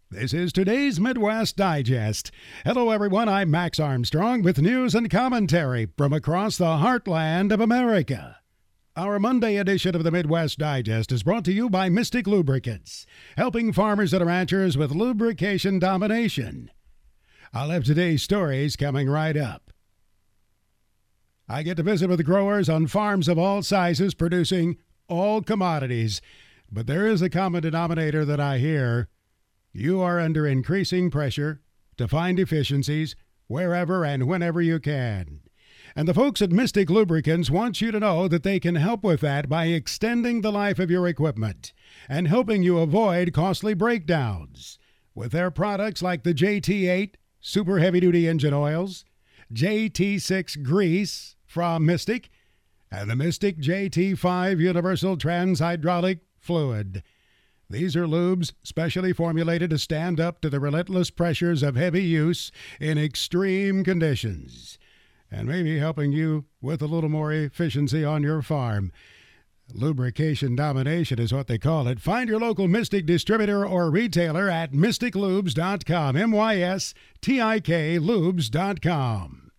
This is today's Midwest Digest. Hello, everyone. I'm Max Armstrong with news and commentary from across the heartland of America. Our Monday edition of the Midwest Digest is brought to you by Mystic Lubricants, helping farmers and ranchers with lubrication domination. I'll have today's stories coming right up. I get to visit with growers on farms of all sizes producing all commodities, but there is a common denominator that I hear. You are under increasing pressure to find efficiencies wherever and whenever you can. And the folks at Mystic Lubricants want you to know that they can help with that by extending the life of your equipment and helping you avoid costly breakdowns with their products like the JT8 Super Heavy Duty Engine Oils, JT6 Grease from Mystic, and the Mystic JT5 Universal Trans Hydraulic Fluid. These are lubes specially formulated to stand up to the relentless pressures of heavy use in extreme conditions, and maybe helping you with a little more efficiency on your farm. Lubrication domination is what they call it. Find your local Mystic distributor or retailer at mystiklubes.com, MYSTIK lubes.com.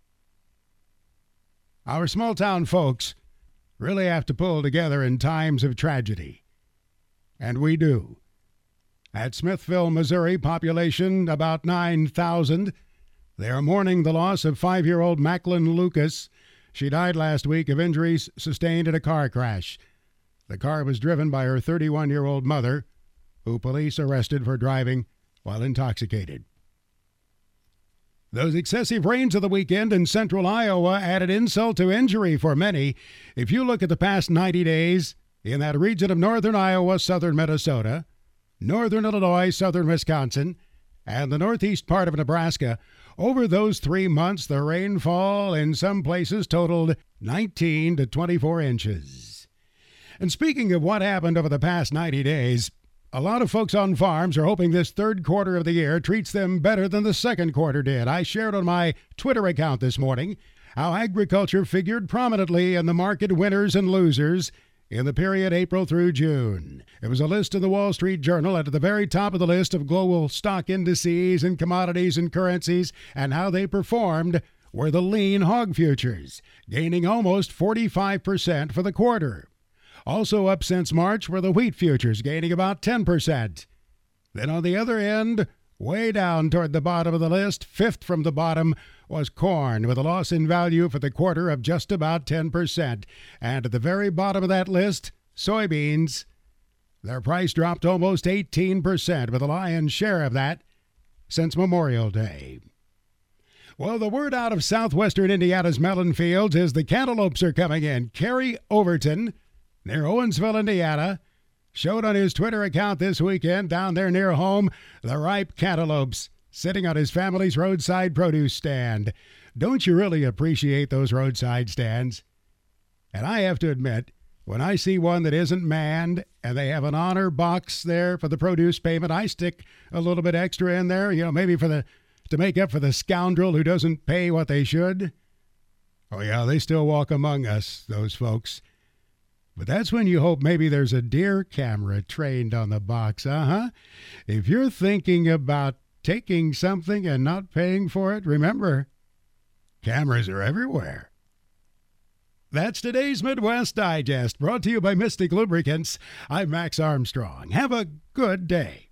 Our small-town folks really have to pull together in times of tragedy. And we do. At Smithville, Missouri, population about 9,000. They are mourning the loss of 5-year-old Macklin Lucas. She died last week of injuries sustained in a car crash. The car was driven by her 31-year-old mother, who police arrested for driving while intoxicated. Those excessive rains of the weekend in central Iowa added insult to injury for many. If you look at the past 90 days, in that region of northern Iowa, southern Minnesota, northern Illinois, southern Wisconsin, and the northeast part of Nebraska, over those 3 months, the rainfall in some places totaled 19 to 24 inches. And speaking of what happened over the past 90 days, a lot of folks on farms are hoping this third quarter of the year treats them better than the second quarter did. I shared on my Twitter account this morning how agriculture figured prominently in the market winners and losers in the period April through June. It was a list in the Wall Street Journal, and at the very top of the list of global stock indices and commodities and currencies and how they performed were the lean hog futures, gaining almost 45% for the quarter. Also up since March were the wheat futures, gaining about 10%. Then on the other end, way down toward the bottom of the list, fifth from the bottom, was corn, with a loss in value for the quarter of just about 10%. And at the very bottom of that list, soybeans. Their price dropped almost 18%, with a lion's share of that since Memorial Day. Well, the word out of southwestern Indiana's melon fields is the cantaloupes are coming in. Kerry Overton, near Owensville, Indiana, showed on his Twitter account this weekend down there near home the ripe cantaloupes sitting on his family's roadside produce stand. Don't you really appreciate those roadside stands? And I have to admit, when I see one that isn't manned and they have an honor box there for the produce payment, I stick a little bit extra in there, maybe to make up for the scoundrel who doesn't pay what they should. Oh yeah, they still walk among us, those folks. But that's when you hope maybe there's a deer camera trained on the box, If you're thinking about taking something and not paying for it, remember, cameras are everywhere. That's today's Midwest Digest, brought to you by Mystic Lubricants. I'm Max Armstrong. Have a good day.